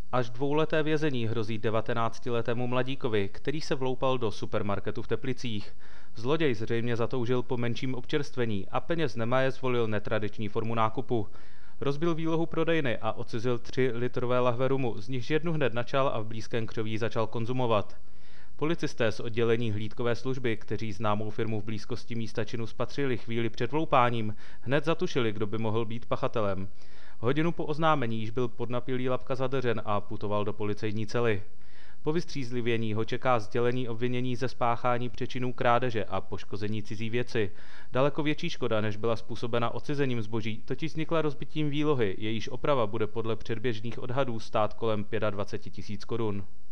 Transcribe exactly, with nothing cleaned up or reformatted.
Až dvouleté vězení hrozí devatenáctiletému mladíkovi, který se vloupal do supermarketu v Teplicích. Zloděj zřejmě zatoužil po menším občerstvení a peněz nemaje zvolil netradiční formu nákupu. Rozbil výlohu prodejny a odcizil tři litrové lahve rumu, z nichž jednu hned načal a v blízkém křoví začal konzumovat. Policisté z oddělení hlídkové služby, kteří známou firmu v blízkosti místa činu spatřili chvíli před vloupáním, hned zatušili, kdo by mohl být pachatelem. Hodinu po oznámení již byl podnapilý Lapka zadržen a putoval do policejní cely. Po vystřízlivění ho čeká sdělení obvinění ze spáchání přečinů krádeže a poškození cizí věci. Daleko větší škoda, než byla způsobena odcizením zboží, totiž vznikla rozbitím výlohy, jejíž oprava bude podle předběžných odhadů stát kolem dvacet pět tisíc korun.